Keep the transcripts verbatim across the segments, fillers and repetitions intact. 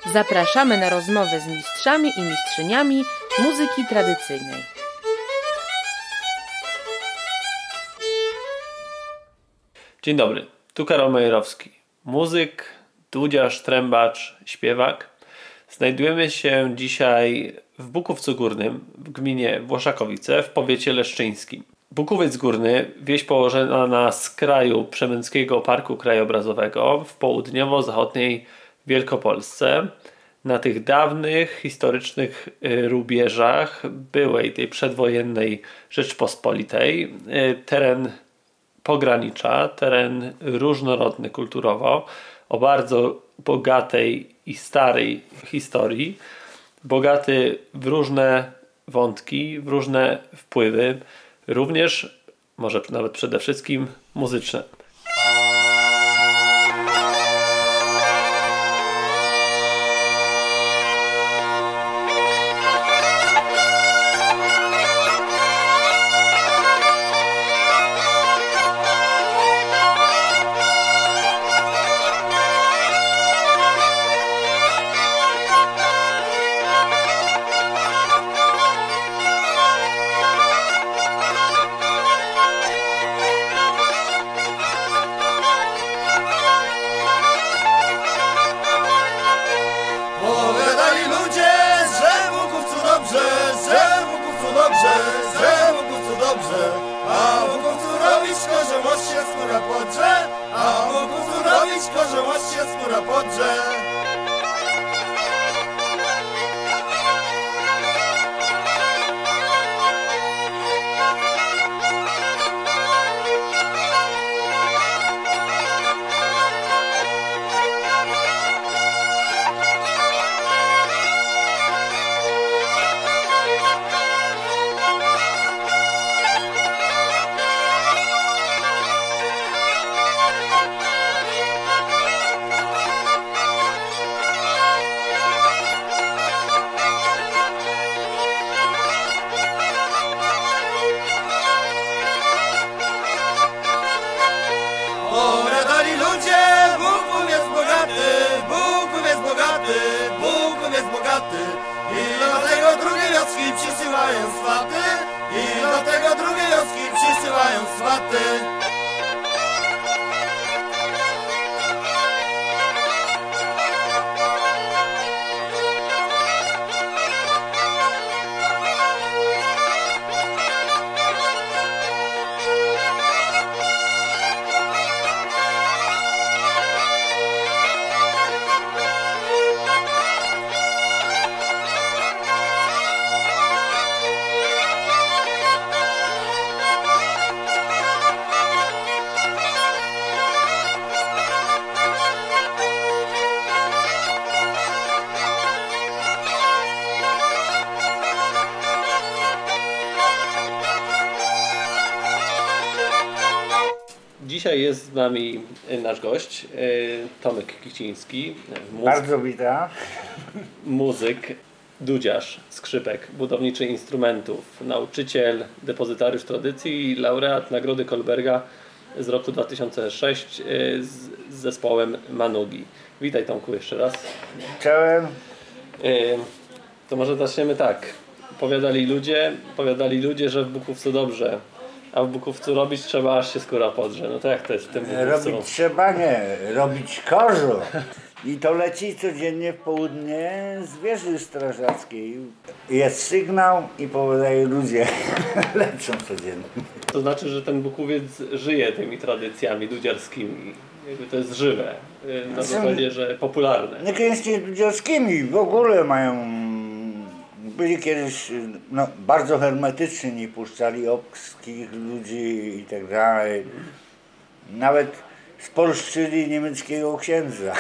Zapraszamy na rozmowę z mistrzami i mistrzyniami muzyki tradycyjnej. Dzień dobry, tu Karol Majerowski, muzyk, dudziarz, trębacz, śpiewak. Znajdujemy się dzisiaj w Bukówcu Górnym, w gminie Włoszakowice, w powiecie leszczyńskim. Bukowiec Górny, wieś położona na skraju Przemyckiego Parku Krajobrazowego w południowo-zachodniej Wielkopolsce. Na tych dawnych, historycznych rubieżach byłej tej przedwojennej Rzeczpospolitej teren pogranicza, teren różnorodny kulturowo, o bardzo bogatej i starej historii, bogaty w różne wątki, w różne wpływy, również, może nawet przede wszystkim muzyczne. Dzisiaj jest z nami nasz gość, Tomek Kiciński. Muzyk, Bardzo witam. Muzyk, dudziarz, skrzypek, budowniczy instrumentów, nauczyciel, depozytariusz tradycji i laureat Nagrody Kolberga z roku dwa tysiące szóstego z, z zespołem Manugi. Witaj, Tomku, jeszcze raz. Czołem. To może zaczniemy tak. Powiadali ludzie, powiadali ludzie, że w Bukówcu dobrze, a w Bukówcu robić trzeba, aż się skóra podrze. No to jak to jest w tym Bukówcu? Robić trzeba nie, robić korzo. I to leci codziennie w południe z wieży strażackiej. Jest sygnał i powiadają ludzie, lecą codziennie. To znaczy, że ten Bukowiec żyje tymi tradycjami dudziarskimi. Jakby to jest żywe. Na zasadzie, że popularne. Niekoniecznie dudziarskimi, w ogóle mają... Byli kiedyś no, bardzo hermetyczni, nie puszczali obcych ludzi i tak dalej. Nawet spolszczyli niemieckiego księdza.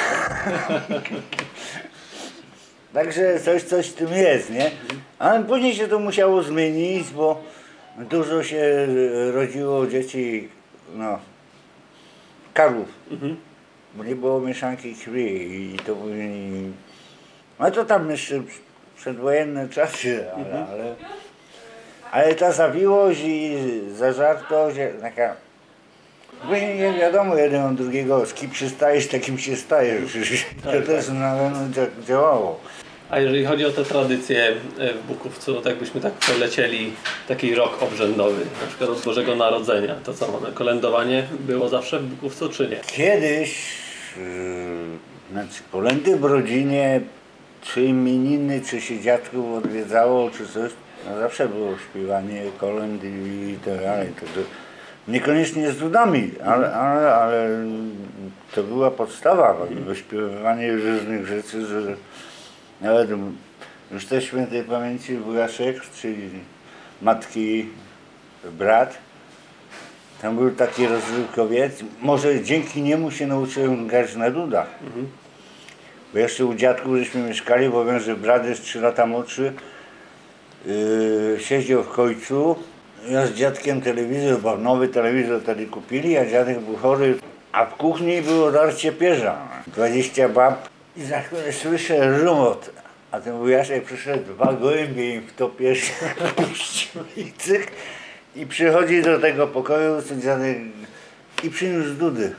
Także coś, coś w tym jest, nie? Ale później się to musiało zmienić, bo dużo się rodziło dzieci, no, karłów. Mhm. Bo nie było mieszanki krwi i to później... No to tam jeszcze przedwojenne czasy, ale, mhm. ale, ale ta zawiłość i zażartość, taka Bo nie, nie wiadomo, jeden od drugiego, z kim się stajesz, takim się stajesz. To Tak, też tak. na pewno dzia- działało. A jeżeli chodzi o te tradycje w Bukówcu, no to jakbyśmy tak przelecieli taki rok obrzędowy, na przykład od Bożego Narodzenia, to co mamy? Kolędowanie było zawsze w Bukówcu czy nie? Kiedyś, yy, znaczy kolędy w rodzinie, czy imieniny, czy się dziadków odwiedzało, czy coś, no zawsze było śpiewanie kolęd i tak dalej. Także niekoniecznie z dudami, ale, ale, ale to była podstawa, wyśpiewywanie różnych rzeczy, że nawet już też świętej pamięci Wujaszek, czyli matki brat, tam był taki rozrywkowiec, może dzięki niemu się nauczyłem grać na dudach. Mhm. Bo jeszcze u dziadków żeśmy mieszkali, bo wiem, że brat jest trzy lata młodszy, yy, siedział w końcu. Ja z dziadkiem telewizor, bo nowy telewizor wtedy kupili, a dziadek był chory, a w kuchni było darcie pierza. dwadzieścia bab i za chwilę słyszę rumot, a ten wujaszek przyszedł, dwa gołębie im w to pierś puścił i cyk. I przychodzi do tego pokoju, co dziadek, i przyniósł dudy.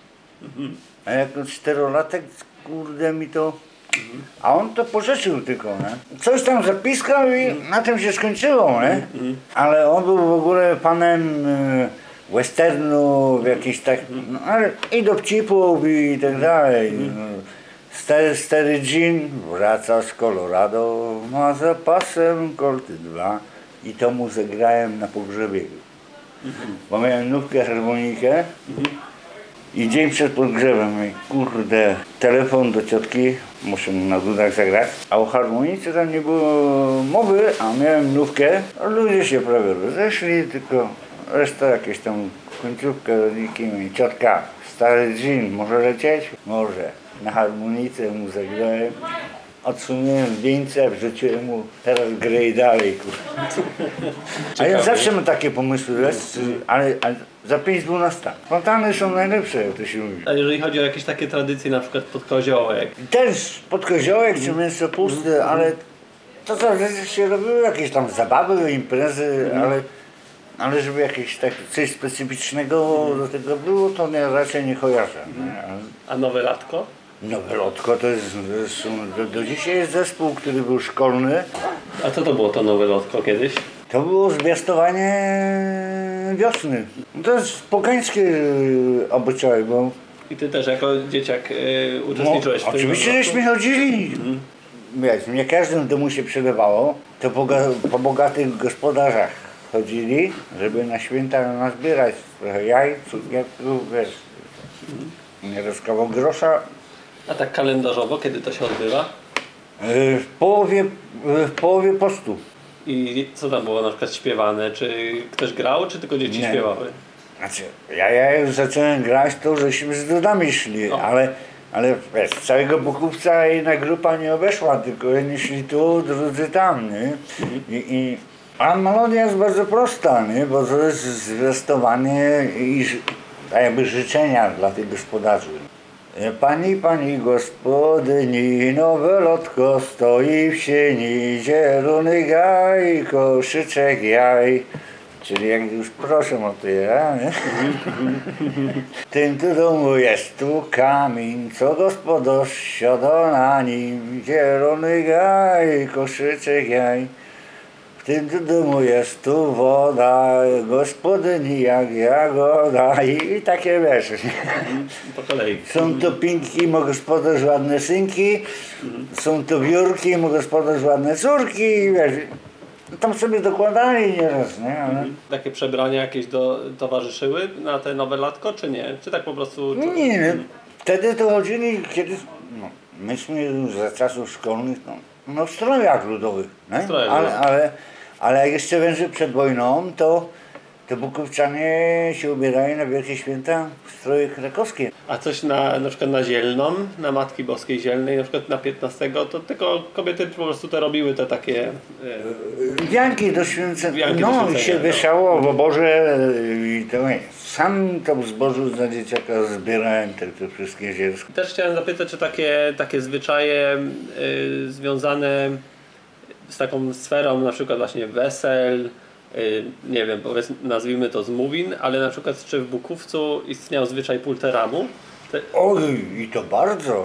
A jako czterolatek, kurde mi to... A on to pożyczył tylko, nie? Coś tam zapiskał i na tym się skończyło, nie? Ale on był w ogóle panem y, westernu, jakiś tak, no, ale i dowcipów i tak dalej. Stary, stary Jean wraca z Colorado, ma zapasem Colty dwa i to mu zagrałem na pogrzebie. Bo miałem nówkę, harmonikę. I dzień przed pogrzebem, mówię, kurde, telefon do ciotki, muszę na dudach zagrać, a o harmonice tam nie było mowy, a miałem nówkę, a ludzie się prawie rozeszli, tylko reszta jakieś tam końcówka rodzinki, mówi, ciotka, stary dżin, może lecieć? Może. Na harmonice mu zagrałem, odsunąłem wieńce, wrzuciłem mu, teraz graj dalej, kurde. A ja zawsze mam takie pomysły, wiesz, ale, ale za pięć dwunasta. Fontany są najlepsze, jak to się mówi. A jeżeli chodzi o jakieś takie tradycje, na przykład pod koziołek, Też pod koziołek czy mięso puste, ale to zawsze się robiły jakieś tam zabawy, imprezy, ale, ale żeby jakieś tak coś specyficznego do tego było, to nie, raczej nie kojarzę. Nie? a nowe latko? No Welotko to jest, to jest do, do dzisiaj jest zespół, który był szkolny. A co to było to nowe lotko kiedyś? To było zwiastowanie wiosny. To jest pogańskie obyczaj, bo I ty też jako dzieciak y, uczestniczyłeś no, w tym oczywiście lotku? żeśmy chodzili. Wiesz, nie każdym domu się przelewało, to po, po bogatych gospodarzach chodzili, żeby na święta nazbierać trochę jaj, cukierków, wiesz, nieraz kawał grosza. A tak kalendarzowo, kiedy to się odbywa? Yy, W połowie, w połowie postu. I co tam było na przykład śpiewane? Czy ktoś grał, czy tylko dzieci Nie. śpiewały? Znaczy, ja, ja już zacząłem grać, to żeśmy z dudami szli, O. ale, ale wiesz, całego Bukówca jedna grupa nie obeszła, tylko jedni szli tu, drudzy tam, nie? I, i, a melodia jest bardzo prosta, nie? Bo to jest zwiastowanie i ży- tak jakby życzenia dla tych gospodarzy. Pani, pani gospodyni, nowe lotko stoi w sieni, zielony gaj, koszyczek jaj. Czyli jak już proszę o to ja, nie? W tym tu domu jest tu kamień, co gospodarz siada na nim, zielony gaj, koszyczek jaj. W tym tu domu jest tu woda, gospodyni jak jagoda i, i takie wiesz. Po kolei. Są to pinki, mo gospodarz ładne synki, są to wiórki, mo gospodarz ładne córki i wiesz. Tam sobie dokładali nieraz, nie? Ale... Takie przebrania jakieś do, towarzyszyły na te nowe latko, czy nie? Czy tak po prostu... Czy... Nie, nie. Wtedy to chodzili, kiedy... No, myśmy już za czasów szkolnych, no, no w strojach ludowych, nie? Strojach ale, ludowych. ale, ale jak jeszcze węże przed wojną, to, to Bukówczanie się ubierali na Wielkie Święta w stroje krakowskie. A coś na, na przykład na Zielną, na Matki Boskiej Zielnej, na przykład na piętnastego, to tylko kobiety po prostu te robiły te takie... E, Wianki do święcenia, Wianki do no święcenia, i się no. wieszało w oborze i to sam to w zbożu za dzieciaka zbierałem te, te wszystkie zielsko. Też chciałem zapytać, czy takie, takie zwyczaje y, związane z taką sferą na przykład właśnie wesel, nie wiem, powiedzmy, nazwijmy to zmówień, ale na przykład czy w Bukówcu istniał zwyczaj pulteramu? Te... Oj, i to bardzo.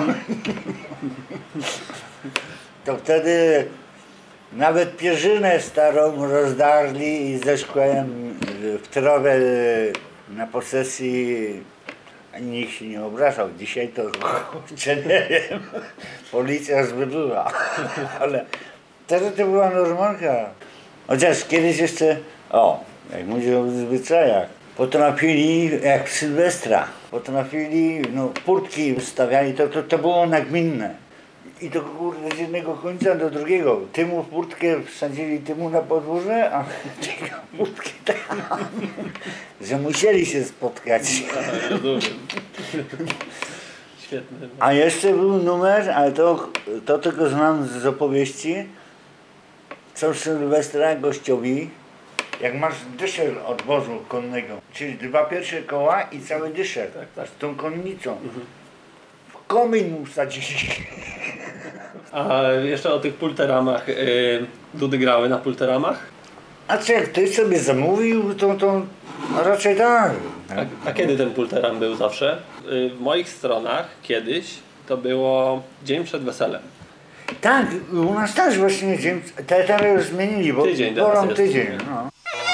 To wtedy nawet pierzynę starą rozdarli i ze szkłem w trawę na posesji. Nikt się nie obrażał. Dzisiaj to kurczę, nie wiem. Policja już by była. Ale wtedy to była normalka. Chociaż kiedyś jeszcze, o, jak mówię o zwyczajach, potrafili, jak w Sylwestra, potrafili, no, furtki stawiali, to, to, to było nagminne. I to kurde z jednego końca do drugiego. Tymu furtkę wsadzili tymu na podwórze, a tego furtkę tam. Że musieli się spotkać. A, rozumiem. Świetny. A jeszcze był numer, ale to, to tylko znam z opowieści. Co w Sylwestra gościowi, jak masz dyszel od wozu konnego, czyli dwa pierwsze koła i cały dyszel, Tak, tak. z tą konnicą. Mhm. W komin mu wsadzili. A jeszcze o tych pulteramach. Yy, Dudy grały na pulteramach? A czy jak ktoś sobie zamówił, to, to raczej tak. A, a kiedy ten pulteram był zawsze? Yy, w moich stronach kiedyś to było dzień przed weselem. Tak, u nas też właśnie dzień, te teraz już zmienili, bo Tydzień wolą teraz jest. tydzień. No.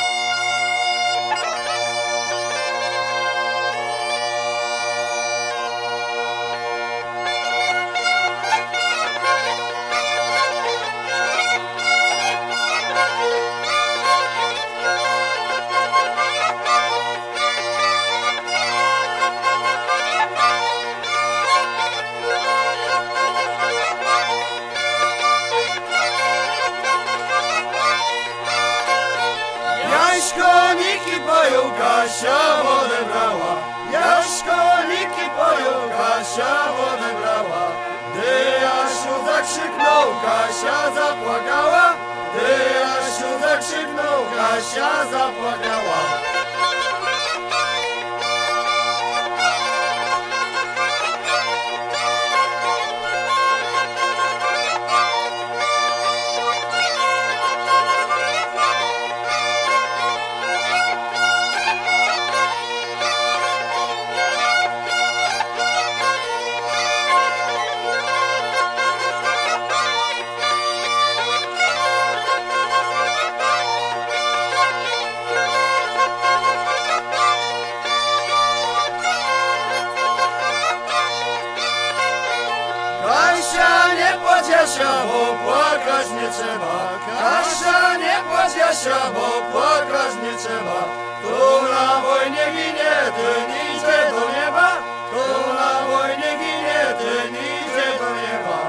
Jaśkoniki poją, Kasia wodę brała. Jaśkoniki poją, Kasia wodę brała. Gdy Jasiu zakrzyknął, Kasia zapłakała. Gdy Jasiu zakrzyknął, Kasia zapłakała. Kasia, nie płacz Jasia, bo płakać nie trzeba. Kasia, nie płacz Jasia, bo płakać nie trzeba. Kto na wojnie ginie, ten idzie do nieba. Kto na wojnie ginie, ten idzie do nieba.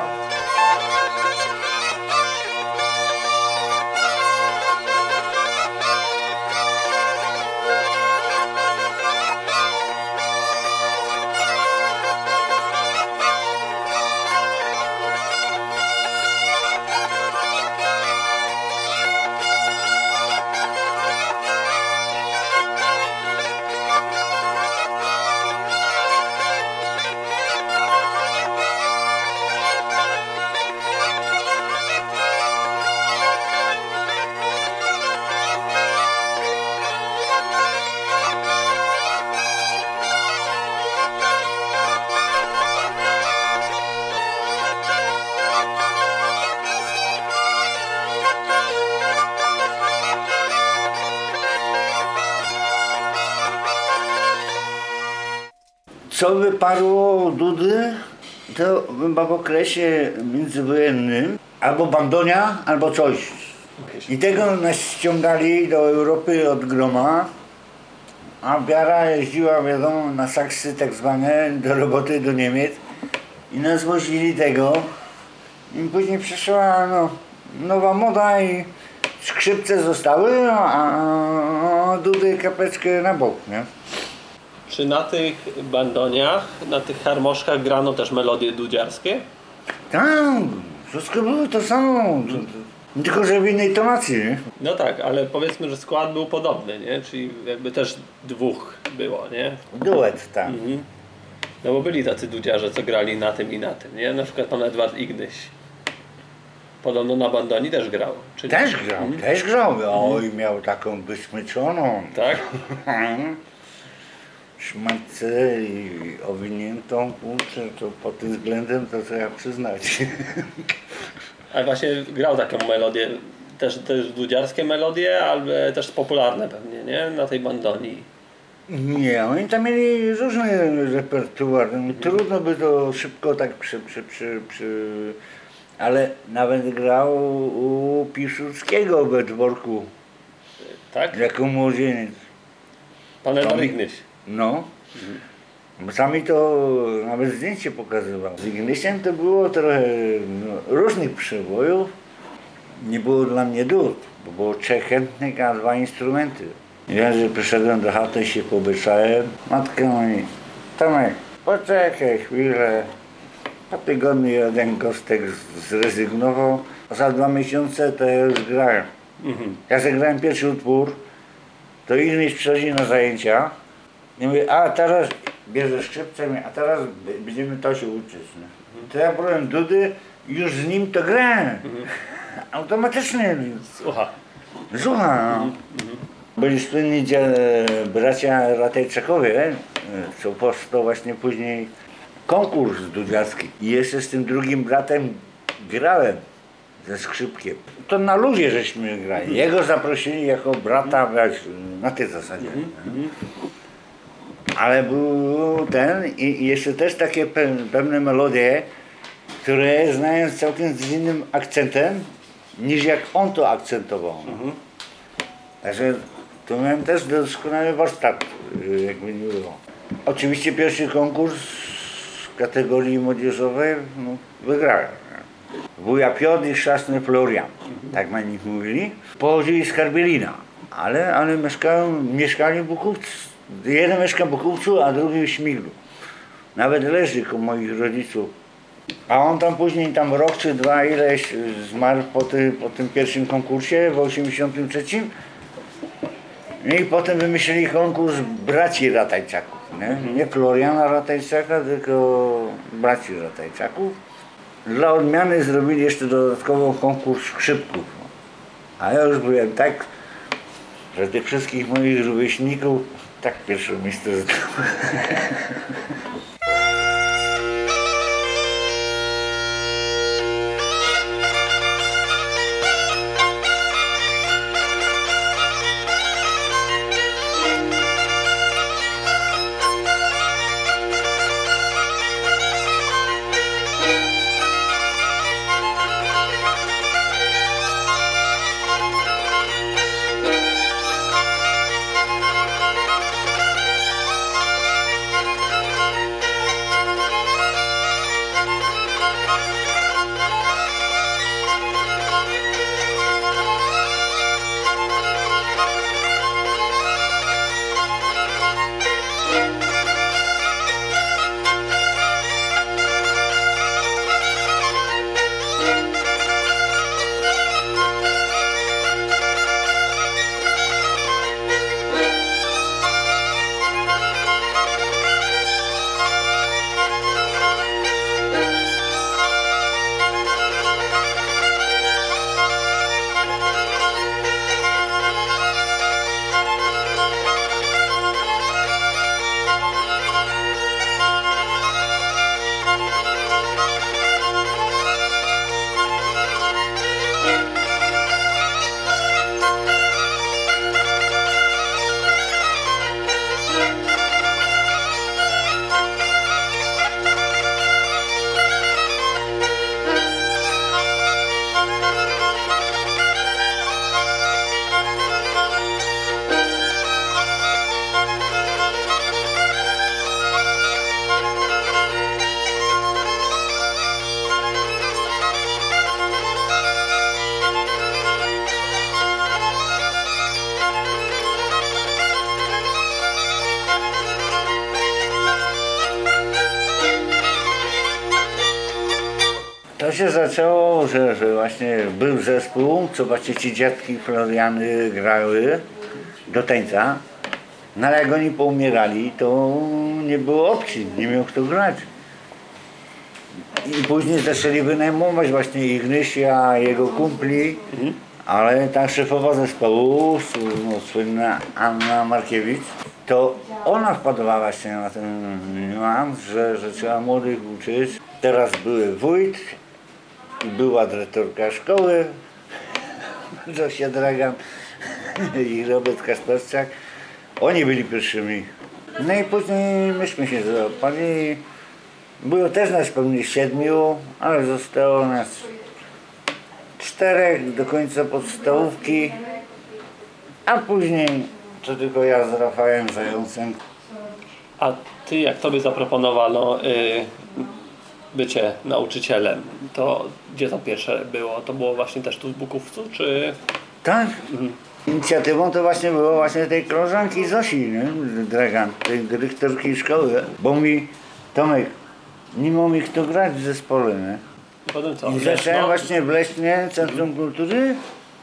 Co wyparło Dudy, to chyba w okresie międzywojennym albo bandonia, albo coś. I tego nas ściągali do Europy od groma, a wiara jeździła, wiadomo, na saksy tak zwane, do roboty do Niemiec i nas wozili tego. I później przyszła no, nowa moda i skrzypce zostały, a Dudy kapeczkę na bok, nie? Czy na tych bandoniach, na tych harmoszkach grano też melodie dudziarskie? Tak, wszystko było to samo, tylko że w innej tonacji, nie? No tak, ale powiedzmy, że skład był podobny, nie? Czyli jakby też dwóch było, nie? Duet, tak. Mhm. No bo byli tacy dudziarze, co grali na tym i na tym, nie? Na przykład pan Edward Ignyś. Podobno na bandoni też grał. Czy nie? Też grał, też grał. Oj, miał taką wysmyczoną. Tak? Szmatce i owiniętą, kurczę, to pod tym względem to trzeba przyznać. Ale właśnie grał taką melodię, też, też dudziarskie melodie, ale też popularne pewnie, nie? Na tej bandoni. Nie, oni tam mieli różny repertuar. Trudno by to szybko tak przy, przy, przy, przy... Ale nawet grał u Piłsudskiego we dworku, Tak? jako młodzieniec. Pan Edward Tam- Ignyś. No. Bo sami to nawet zdjęcie pokazywał. Z Ignysiem to było trochę no, różnych przebojów. Nie było dla mnie dud, bo było trzech chętnych, a dwa instrumenty. Ja, że przyszedłem do chaty i się pobyczałem. Matka mówi, Tomek, poczekaj chwilę. Po tygodniu jeden gostek zrezygnował. Za dwa miesiące to ja już grałem. Mhm. Ja zagrałem pierwszy utwór, to Ignyś przychodzi na zajęcia. I mówię, a teraz bierze skrzypce, a teraz b- będziemy to się uczyć. Nie? To ja brałem dudy i już z nim to grałem. Automatycznie. Słucha. Słucha. No. Byli słynni dzia- bracia Ratajczakowie, e, co powstał właśnie później konkurs dudziarski. I jeszcze z tym drugim bratem grałem ze skrzypkiem. To na luzie żeśmy grali. Jego zaprosili jako brata wiesz, na tej zasadzie. nie? Ale był ten i i jeszcze też takie pe- pewne melodie, które znając całkiem z innym akcentem, niż jak on to akcentował. no. Także tu miałem też doskonały warsztat, y, jakby nie było. Oczywiście pierwszy konkurs w kategorii młodzieżowej no, wygrałem. nie. Wuja Piotr i Szasny Florian, tak na nich mówili. Pochodzili z Karbielina, ale, ale mieszkają, mieszkali w Buchówcu. Jeden mieszka w Buchówcu, a drugi w Śmiglu. Nawet leży koło moich rodziców. A on tam później, tam rok czy dwa ileś zmarł po, ty, po tym pierwszym konkursie w osiemdziesiątym trzecim. I potem wymyślili konkurs braci Ratajczaków. Nie, nie Floriana Ratajczaka, tylko braci Ratajczaków. Dla odmiany zrobili jeszcze dodatkowo konkurs skrzypków. A ja już byłem tak, że tych wszystkich moich rówieśników tak pierwsze miejsce zdałem. To się zaczęło, że, że właśnie był zespół, co właśnie ci dziadki Floriany grały do tańca. No ale jak oni poumierali, to nie było opcji, nie miał kto grać. I później zaczęli wynajmować właśnie Ignysia, jego kumpli, mhm. ale ta szefowa zespołu, no, słynna Anna Markiewicz, to ona wpadła właśnie na ten niuans, że, że trzeba młodych uczyć. Teraz były wójt i była dyrektorka szkoły, Zosia Dragan i Robert Kasperczak. Oni byli pierwszymi. No i później myśmy się załapali. Było też nas pewnie siedmiu, ale zostało nas czterech do końca podstawówki, a później to tylko ja z Rafałem Zającem. A ty, jak tobie zaproponowano y, bycie nauczycielem, to gdzie to pierwsze było? To było właśnie też tu w Bukówcu, czy... Tak. Mhm. Inicjatywą to właśnie było właśnie tej koleżanki Zosi, nie? Dragan, tej dyrektorki szkoły, bo mi Tomek, nie mam mi kto grać w zespole, nie? I potem co? I zacząłem właśnie w Lesznie, Centrum Kultury.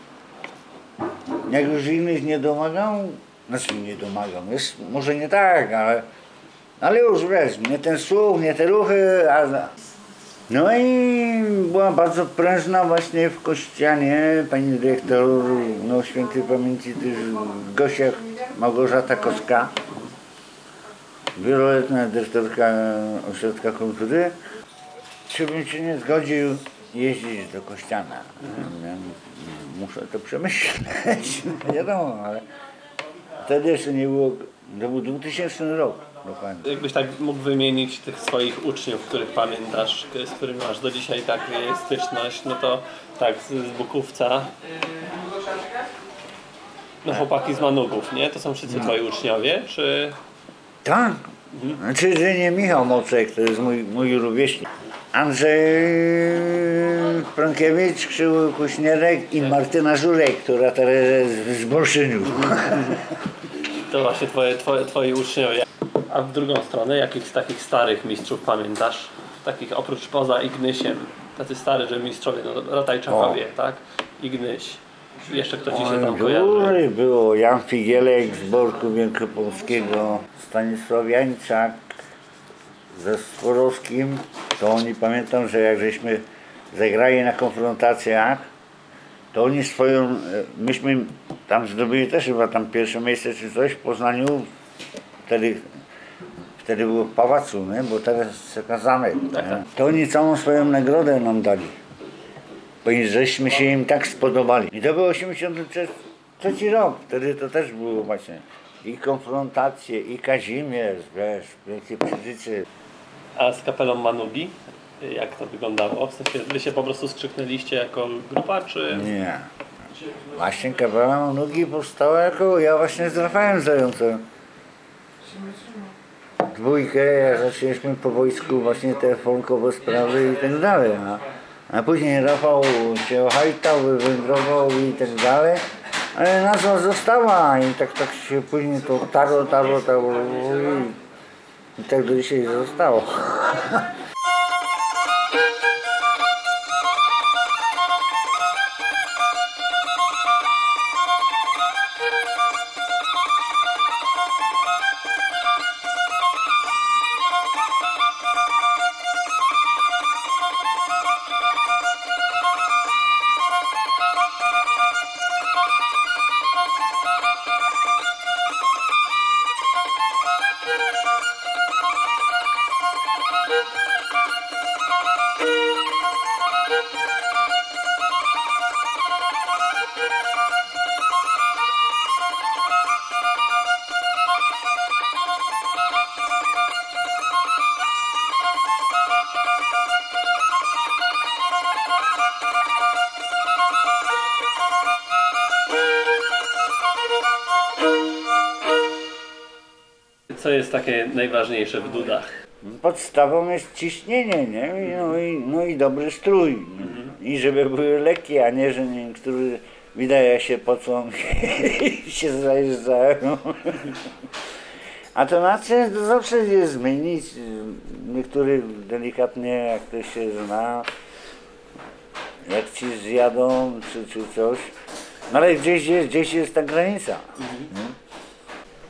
Jak już innych nie domagał, znaczy nie domagam, jest może nie tak, ale, ale już wiesz, nie ten słuch, nie te ruchy, ale... No i była bardzo prężna właśnie w Kościanie pani dyrektor, no świętej pamięci też Gosia Małgorzata Kocka, wieloletnia dyrektorka Ośrodka Kultury. Czy bym się nie zgodził jeździć do Kościana? Ja muszę to przemyśleć, wiadomo, ale wtedy jeszcze nie było, to był dwutysięczny rok. Dokładnie. Jakbyś tak mógł wymienić tych swoich uczniów, których pamiętasz, z którymi masz do dzisiaj tak styczność, no to tak, z, z Bukówca, no chłopaki z Manugów, nie? To są wszyscy no. twoi uczniowie, czy... Tak, mhm. Znaczy, że nie Michał Mocek, to jest mój, mój rówieśnik. Andrzej Frankiewicz, Krzyły Kuśnierek i Martyna Żurek, która teraz jest z Bolszyniu. To właśnie twoje, twoje, twoi uczniowie. A w drugą stronę, jakich z takich starych mistrzów pamiętasz? Takich oprócz poza Ignysiem, tacy stary, że mistrzowie, no Rataj Czachowie, tak? Ignyś. Jeszcze kto ci się tam kojarzy? Było Jan Figielek z Borku Wielkopolskiego, Stanisław Jańczak ze Sworowskim. To oni, pamiętam, że jak żeśmy zagrali na konfrontacjach, to oni swoją, myśmy tam zdobyli też chyba tam pierwsze miejsce czy coś w Poznaniu. Wtedy, wtedy było w pałacu, nie? Bo teraz zamek. To oni całą swoją nagrodę nam dali. Bo żeśmy się im tak spodobali. I to był osiemdziesiąty trzeci rok. Wtedy to też było właśnie i konfrontacje, i Kazimierz, wiesz, wielkie przeżycie. A z kapelą Manugi? Jak to wyglądało? W sensie, wy się po prostu skrzyknęliście jako grupa, czy... Nie. Właśnie kapela Manugi powstała jako ja właśnie z Rafałem Zającem. Dwójkę, jak zaczęliśmy po wojsku właśnie te folkowe sprawy i tak dalej. A, a później Rafał się hajtał, wywędrował i tak dalej. Ale nazwa została i tak, tak się później to tarło, tarło, tarło i, i tak do dzisiaj zostało. Co jest takie najważniejsze w dudach? Podstawą jest ciśnienie, nie? No i, no i dobry strój. Mhm. I żeby były lekkie, a nie, że niektórzy wydaje się pocą i się zajeżdżają. A to znaczy to zawsze jest zmienić. Niektórych delikatnie, jak ktoś się zna, jak ci zjadą czy, czy coś. No ale gdzieś jest, gdzieś jest ta granica. Mhm.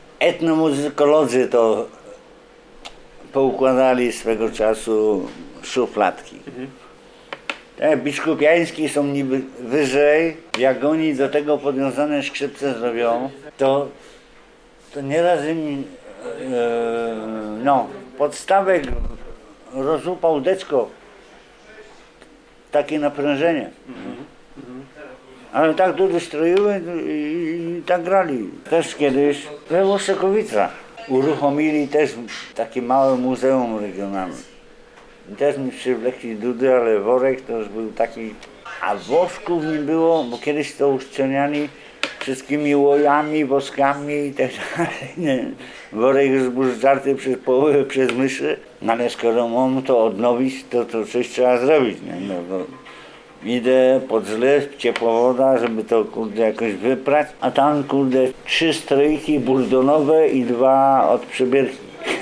Etnomuzykolodzy to poukładali swego czasu szufladki. Mhm. Te biskupiańskie są niby wyżej, jak oni do tego podwiązane skrzypce zrobią, to, to nieraz im e, no, podstawek rozłupał deczko, takie naprężenie. Mhm. Ale tak dudy stroiły i, i tak grali. Też kiedyś we Włoszczykowicach uruchomili też takie małe muzeum regionalne. I też mi przywlekli dudy, ale worek to już był taki, a wosków nie było, bo kiedyś to uszczelniali wszystkimi łojami, woskami i tak dalej. Worek już był zdarty przez połowę przez myszy, no ale skoro mam to odnowić, to, to coś trzeba zrobić. Nie? No, no. Idę pod zlew, ciepła woda, żeby to kurde jakoś wyprać, a tam kurde trzy strojki buldonowe i dwa od przybierki.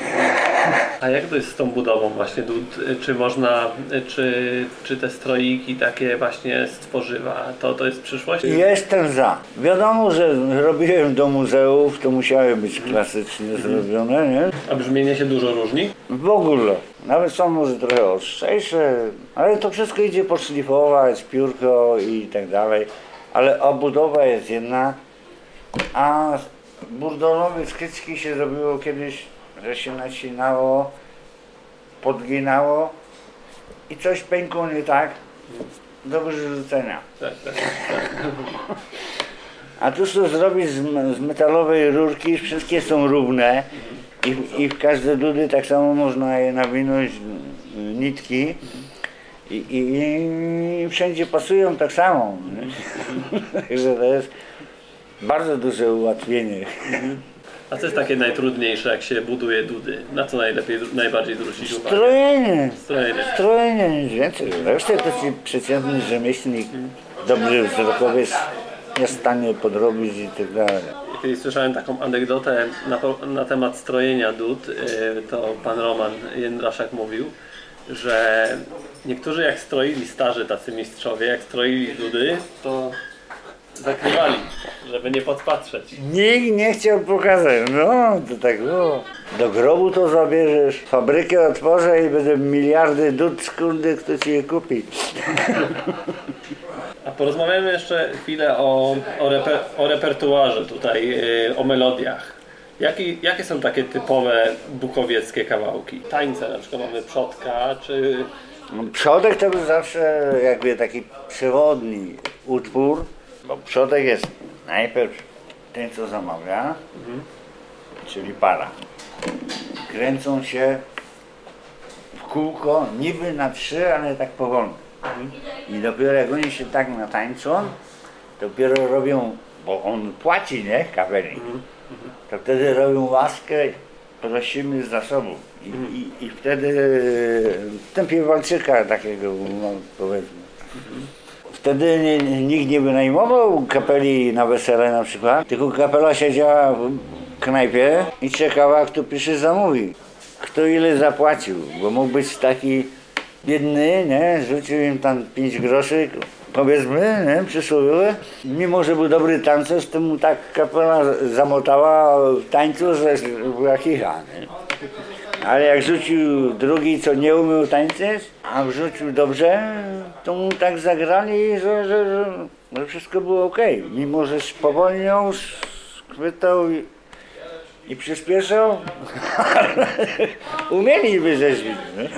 A jak to jest z tą budową właśnie dud? Czy można, czy, czy te stroiki takie właśnie z tworzywa, to, to jest przyszłość? Jestem za. Wiadomo, że robiłem do muzeów, to musiały być klasycznie zrobione, nie? A brzmienie się dużo różni? W ogóle. Nawet są może trochę ostrzejsze, ale to wszystko idzie podszlifować, piórko i tak dalej. Ale obudowa jest jedna, a burdonowe skrytki się robiło kiedyś, że się nacinało, podginało i coś pękło nie tak do wyrzucenia. Tak, tak, tak. A tu co zrobić z, z metalowej rurki, wszystkie są równe i, i w każde dudy tak samo można je nawinąć nitki i, i, i wszędzie pasują tak samo. Także to jest bardzo duże ułatwienie. A co jest takie najtrudniejsze, jak się buduje dudy? Na co najlepiej, najbardziej zwrócić uwagę? Strojenie. Strojenie. Strojenie, nic więcej. Resztę to ci przeciętny rzemieślnik, dobry wzrokowiec jest w stanie podrobić i tak dalej. Kiedyś słyszałem taką anegdotę na, na temat strojenia dud, to pan Roman Jędraszak mówił, że niektórzy jak stroili starzy tacy mistrzowie, jak stroili dudy, to zakrywali, żeby nie podpatrzeć. Nikt nie chciał pokazać, no to tak było. Do grobu to zabierzesz, fabrykę otworzę i będę miliardy dud, kurde, kto ci je kupi. A porozmawiamy jeszcze chwilę o, o, reper, o repertuarze tutaj, yy, o melodiach. Jaki, jakie są takie typowe bukowieckie kawałki? Tańce, na przykład mamy przodka, czy... Przodek to był zawsze jakby taki przewodni utwór, bo przodek jest najpierw ten, co zamawia, mhm. czyli para. Kręcą się w kółko, niby na trzy, ale tak powolno. Mhm. I dopiero jak oni się tak natańczą, dopiero robią, bo on płaci, nie, kapelik, mhm. to wtedy robią łaskę, prosimy za sobą. I, mhm. i, i wtedy tempie walczyka takiego, no, powiedzmy. Mhm. Wtedy nie, nikt nie wynajmował kapeli na wesele na przykład, tylko kapela siedziała w knajpie i czekała, kto pierwszy zamówi. Kto ile zapłacił, bo mógł być taki biedny, nie, rzucił im tam pięć groszy, powiedzmy, nie, przysłowiowe. Mimo, że był dobry tancerz, to mu tak kapela zamotała w tańcu, że była kicha, nie. Ale jak rzucił drugi, co nie umiał tańczyć, a wrzucił dobrze, to mu tak zagrali, że, że, że, że wszystko było ok. Mimo, że spowolniał, schwytał i, i przyspieszał, umieli wyrzeźbić.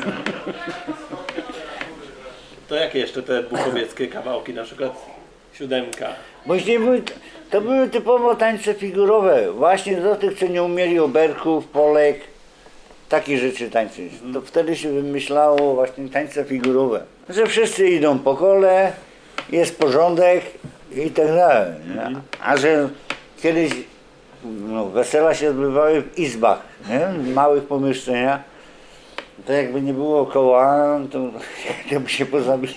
To jakie jeszcze te bukowieckie kawałki, na przykład siódemka? Właśnie były, to były typowo tańce figurowe, właśnie do tych, co nie umieli oberków, polek, takie rzeczy tańczyć. To wtedy się wymyślało właśnie tańce figurowe, że wszyscy idą po kole, jest porządek i tak dalej. Nie? A że kiedyś no, wesela się odbywały w izbach, nie? W małych pomieszczeniach, to jakby nie było koła, to, to by się pozabijali.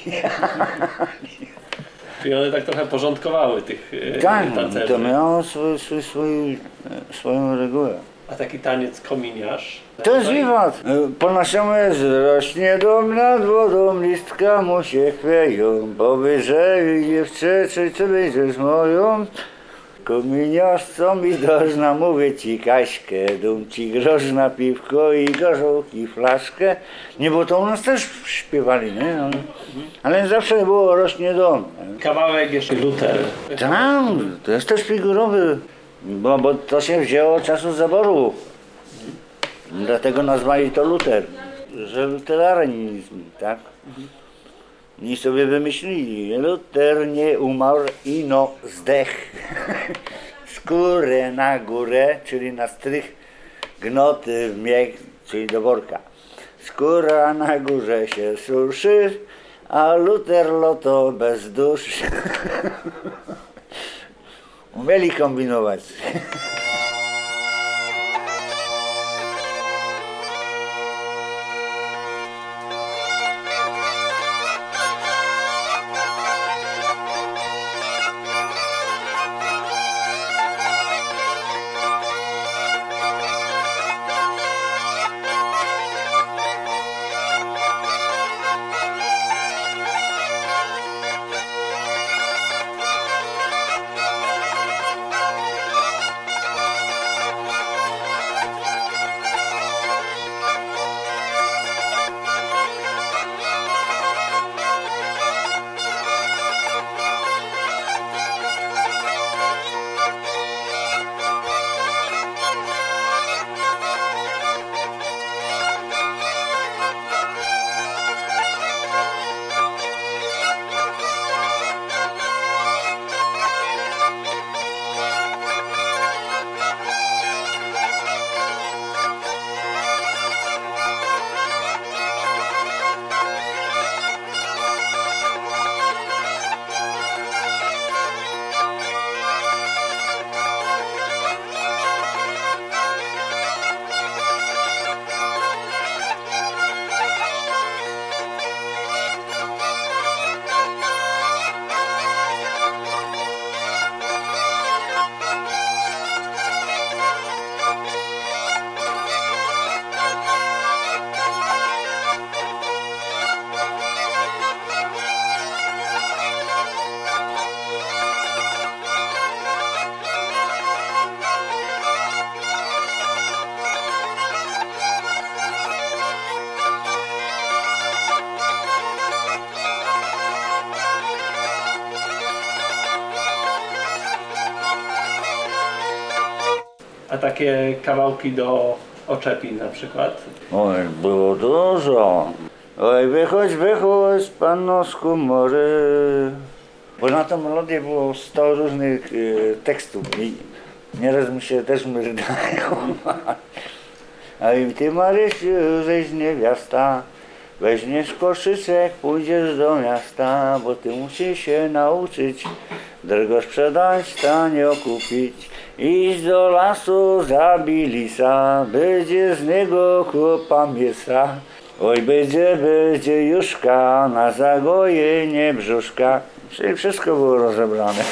Czyli one tak trochę porządkowały tych tak, tancerzy. To miało swój, swój, swój, swoją regułę. A taki taniec kominiarz? To jest wiwat. Po naszemu jest: rośnie dom nad wodą, listka mu się chwieją, powyżej dziewczę, czy ty będziesz moją? Kuminiosz, co mi dożna, mówię ci Kaśkę, dum ci grosz na piwko i gorzołki flaszkę. Nie, bo to u nas też śpiewali, nie? No, ale zawsze było rośnie dom. Kawałek jeszcze Luter. Tam, to jest też figurowy, bo, bo to się wzięło od czasu zaboru. Dlatego nazwali to Luter, że luteraryzm, tak? I sobie wymyślili, Luter nie umarł, ino zdech. Skórę na górę, czyli na strych, gnoty w miech, czyli do worka. Skóra na górze się suszy, a Luter loto bez duszy. Umieli kombinować. A takie kawałki do oczepin na przykład? Oj, było dużo. Oj, wychodź, wychodź, panno z komory. Bo na tą melodię było sto różnych y, tekstów i nieraz mi się też myrdają. A i ty, Marysiu, żeś niewiasta, weźmiesz koszyczek, pójdziesz do miasta, bo ty musisz się nauczyć drogo sprzedać, tanio kupić. Idź do lasu, zabij lisa, będzie z niego chłopa miesa. Oj, będzie, będzie juszka, na zagojenie brzuszka. Czyli wszystko było rozebrane.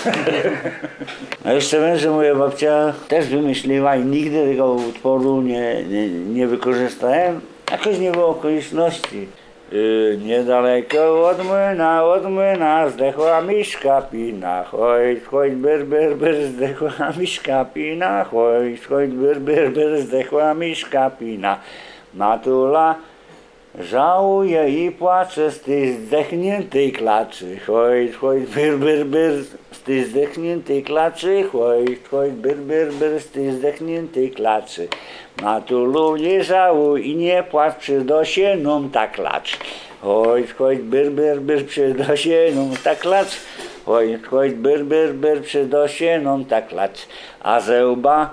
A jeszcze wiem, że moja babcia też wymyśliła i nigdy tego utworu nie, nie, nie wykorzystałem. Jakoś nie było okoliczności. Yy, niedaleko od młyna, od młyna zdechła miśka pina. Chodź, chodź, ber, ber, ber, zdechła miśka pina. Chodź, chodź, ber, ber, ber, zdechła miśka pina. Matula żałuje i płacze z tej zdechniętej klaczy. Chodź, chodź, ber, ber, ber, z tej zdechniętej klaczy. Chodź, chodź, ber, ber, ber, z tej zdechniętej klaczy. Matulu, nie żałuj i nie płacz, przyda się nam ta klacz. Chodź, chodź, ber, ber, ber, przyda się nam ta klacz. Chodź, chodź, ber, ber, ber, przyda się nam ta klacz. A zełba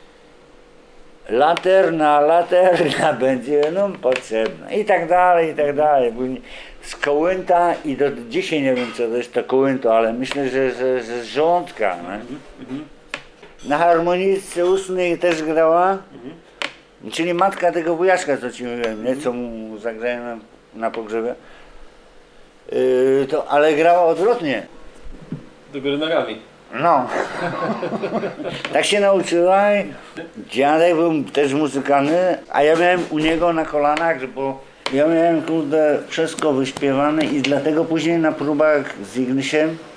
laterna, laterna będzie nam potrzebna. I tak dalej, i tak dalej. Z kołynta i do dzisiaj nie wiem, co to jest to kołynto, ale myślę, że, że, że z żołądka. Mhm. Na harmonijce ustnej też grała. Mhm. Czyli matka tego wujaszka, co ci mówiłem, nie? Co mu zagrałem na, na pogrzebie. Yy, to, ale grała odwrotnie. Do góry nogami. No. Tak się nauczyła. Dziadek był też muzykalny, a ja miałem u niego na kolanach, bo ja miałem, kurde, wszystko wyśpiewane i dlatego później na próbach z Ignysiem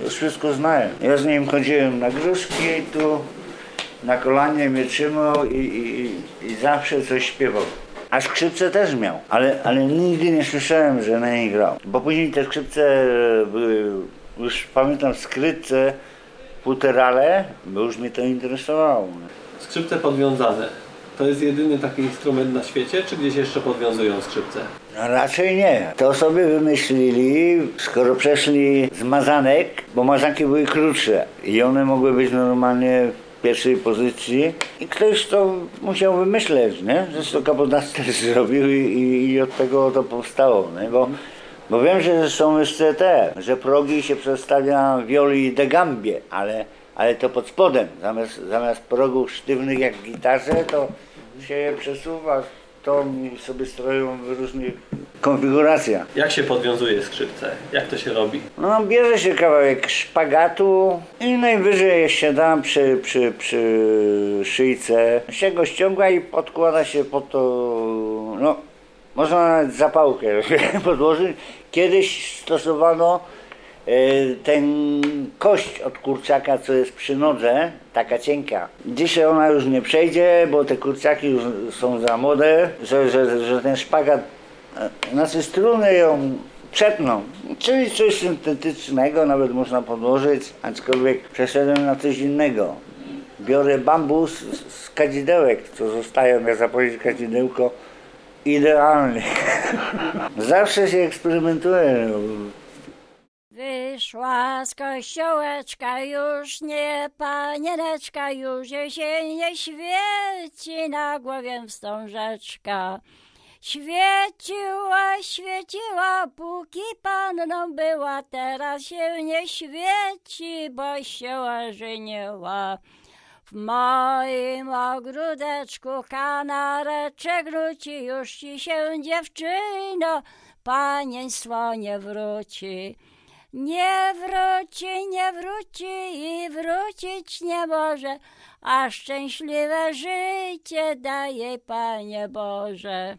już wszystko znałem. Ja z nim chodziłem na gruszki tu, na kolanie mnie trzymał i, i, i zawsze coś śpiewał. A skrzypce też miał, ale, ale nigdy nie słyszałem, że na niej grał. Bo później te skrzypce były, już pamiętam, skrytce, futerale, bo już mnie to interesowało. Skrzypce podwiązane. To jest jedyny taki instrument na świecie, czy gdzieś jeszcze podwiązują skrzypce? No raczej nie. To sobie wymyślili, skoro przeszli z mazanek, bo mazanki były krótsze i one mogły być normalnie w pierwszej pozycji i ktoś to musiał wymyśleć, nie? Zresztą Capodaster zrobił i, i od tego to powstało, nie? Bo, bo wiem, że są jeszcze te, że progi się przestawia wioli de gambie, ale ale to pod spodem, zamiast, zamiast progów sztywnych jak w gitarze, to się je przesuwa, to mi sobie stroją w różnych konfiguracjach. Jak się podwiązuje skrzypce? Jak to się robi? No bierze się kawałek szpagatu i najwyżej się da przy, przy, przy szyjce, się go ściąga i podkłada się pod to, no można nawet zapałkę podłożyć. Kiedyś stosowano ten kość od kurczaka, co jest przy nodze, taka cienka. Dzisiaj ona już nie przejdzie, bo te kurczaki już są za młode, że, że, że ten szpagat, znaczy struny ją przetną. Czyli coś syntetycznego nawet można podłożyć, aczkolwiek przeszedłem na coś innego. Biorę bambus z kadzidełek, co zostają, jak zapowiedzieć kadzidełko, idealny. Zawsze się eksperymentuje. Wyszła z kościołeczka już nie panieneczka, już jej się nie świeci na głowie wstążeczka. Świeciła, świeciła, póki panną była, teraz się nie świeci, bo się ożeniła. W moim ogródeczku kanareczek wróci, już ci się dziewczyno, panieństwo nie wróci. Nie wróci, nie wróci i wrócić nie może, a szczęśliwe życie daj jej, Panie Boże.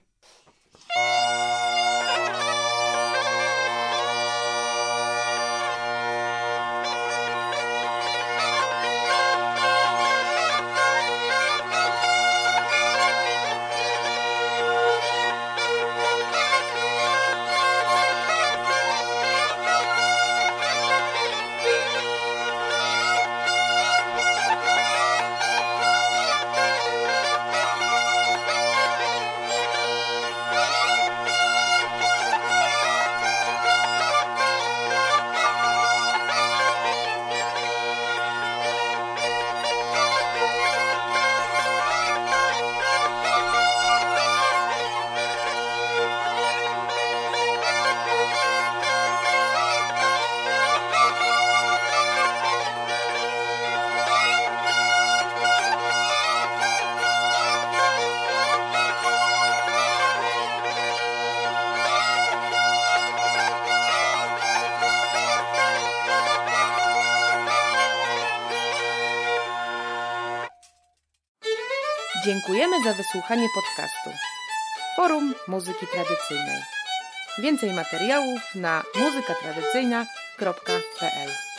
Dziękujemy za wysłuchanie podcastu Forum Muzyki Tradycyjnej. Więcej materiałów na muzyka tradycyjna kropka p l.